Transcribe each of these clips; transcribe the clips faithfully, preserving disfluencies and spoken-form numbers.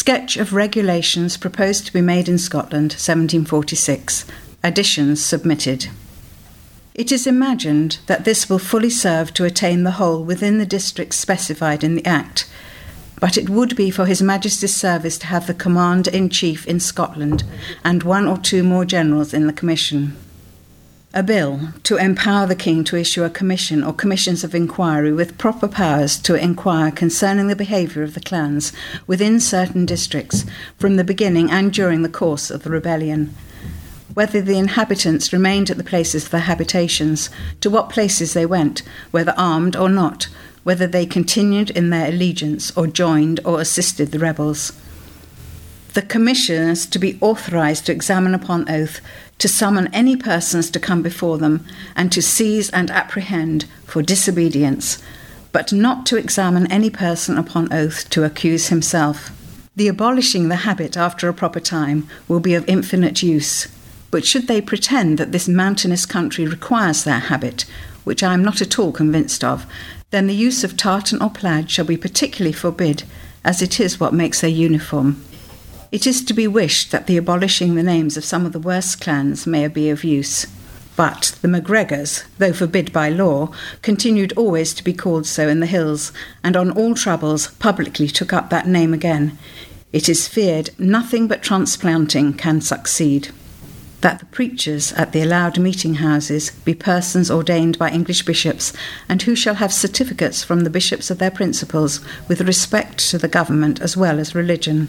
Sketch of regulations proposed to be made in Scotland, seventeen forty-six. Additions submitted. It is imagined that this will fully serve to attain the whole within the districts specified in the Act, but it would be for His Majesty's service to have the Commander-in-Chief in Scotland and one or two more generals in the Commission. A bill to empower the King to issue a commission or commissions of inquiry with proper powers to inquire concerning the behaviour of the clans within certain districts from the beginning and during the course of the rebellion, whether the inhabitants remained at the places of their habitations, to what places they went, whether armed or not, whether they continued in their allegiance or joined or assisted the rebels. The commissioners to be authorised to examine upon oath, to summon any persons to come before them, and to seize and apprehend for disobedience, but not to examine any person upon oath to accuse himself. The abolishing the habit after a proper time will be of infinite use, but should they pretend that this mountainous country requires their habit, which I am not at all convinced of, then the use of tartan or plaid shall be particularly forbid, as it is what makes their uniform. It is to be wished that the abolishing the names of some of the worst clans may be of use. But the MacGregors, though forbid by law, continued always to be called so in the hills, and on all troubles publicly took up that name again. It is feared nothing but transplanting can succeed. That the preachers at the allowed meeting houses be persons ordained by English bishops, and who shall have certificates from the bishops of their principals with respect to the government as well as religion.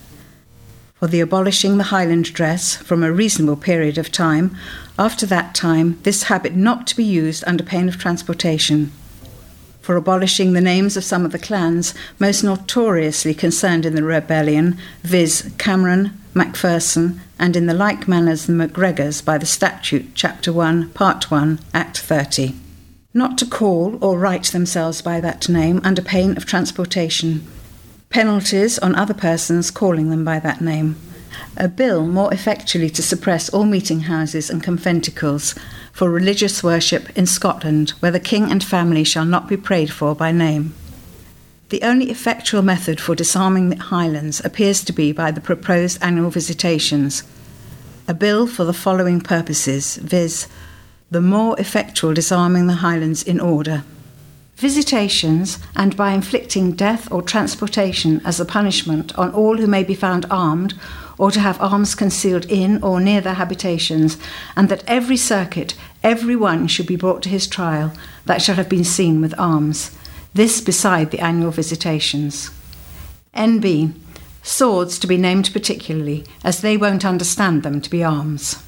For the abolishing the Highland dress from a reasonable period of time, after that time this habit not to be used under pain of transportation. For abolishing the names of some of the clans most notoriously concerned in the rebellion, viz. Cameron, Macpherson, and in the like manners the MacGregors by the statute, Chapter one, Part one, Act thirty. Not to call or write themselves by that name under pain of transportation. Penalties on other persons calling them by that name. A bill more effectually to suppress all meeting houses and conventicles for religious worship in Scotland, where the King and family shall not be prayed for by name. The only effectual method for disarming the Highlands appears to be by the proposed annual visitations. A bill for the following purposes, viz. The more effectual disarming the Highlands in order. Visitations, and by inflicting death or transportation as a punishment on all who may be found armed, or to have arms concealed in or near their habitations, and that every circuit, every one should be brought to his trial, that shall have been seen with arms. This beside the annual visitations. N B. Swords to be named particularly, as they won't understand them to be arms.